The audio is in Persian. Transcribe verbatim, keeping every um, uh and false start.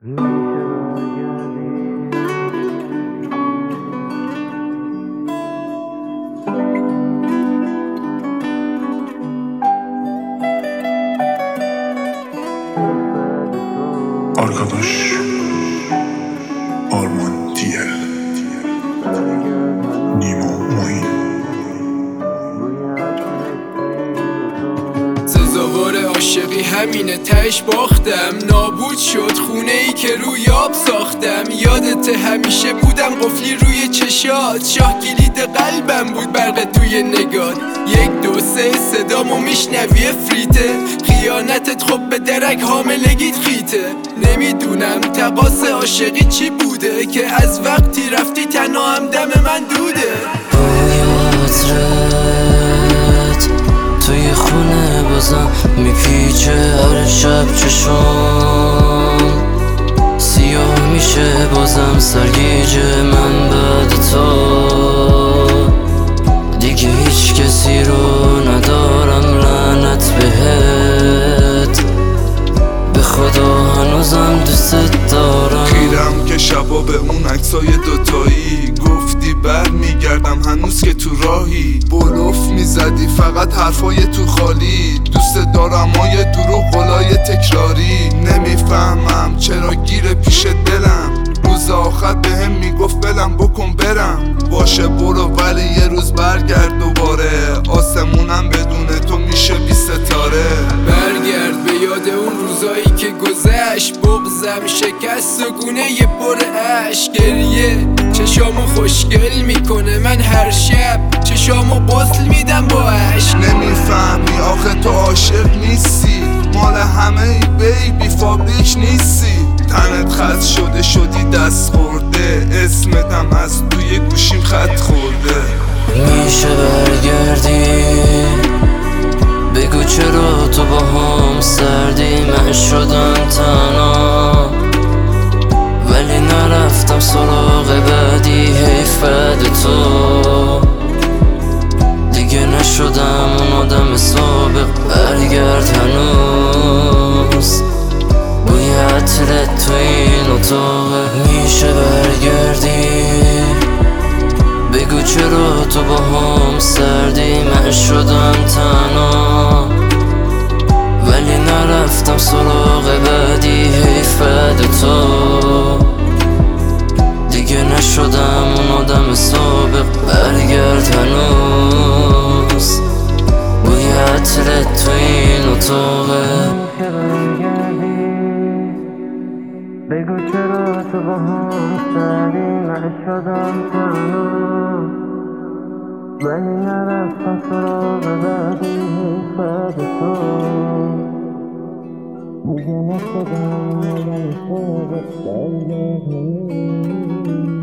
Arkadaş Arman Diyel Nimo Moin سزاوار عاشقی همینه تهش باختم نابود شد خونه ای که روی آب ساختم یادت همیشه بودم قفلی روی چشات شاه کلید قلبم بود برق توی نگات یک دو سه صدامو میشنوی افریته خیانتت خب به درک حاملگیت خیته نمیدونم تقاص عاشقی چی بوده که از وقتی رفتی تنها هم دم من دوده توی خونه بازم میپیچه هر شب چشم سیاه میشه بازم سرگیجه من بعد تو دیگه هیچ کسی رو ندارم لعنت بهت به خدا هنوزم دوست دارم خیرم که شبا به اون عکسای دوتایی گفتی بر میگردم هنوز که تو راهی بلوف میزدی فقط حرفای تو خالی دوست دارم های دروغ قولای تکراری نمیفهمم چرا گیره پیش دلم روز آخر به هم میگفت بلم بکن برم باشه برو ولی یه روز برگرد دوباره آسمونم بدون تو میشه بی ستاره برگرد به یاد اون روزایی که گذشت بغزم شکست و گونه یه پر عشق گریه چشامو خوشگل میکنه من هر شب چشامو غسل میدم با عشق نمیفهمی آخه تو عاشق نیستی مال همه ای بیبی فابریک نیستی تنت خط شده شدی دست خورده اسمتم از توی گوشیم خط خورده میشه برگردی بگو چرا تو با هم سردی من شدم تنها ولی نرفتم سراغ بعدی حیف بعد تو دیگه نشدم اون آدم سابق برگرد هنوز بوی عطرت تو این اتاقه میشه برگردی بگو چرا تو با هم سردی من شدم تنها ولی نرفتم سراغ بعدی حیف بعد تو دیگه نشدم اون آدم سابق برگرد هنوز بوی عطرت تو این اتاقه بگو چرا تو با هم سری من شدم تنها ولی نرفتم سراغ بعدی حیف بعد تو دیگه نشدم آدم سابق برگرد هنوز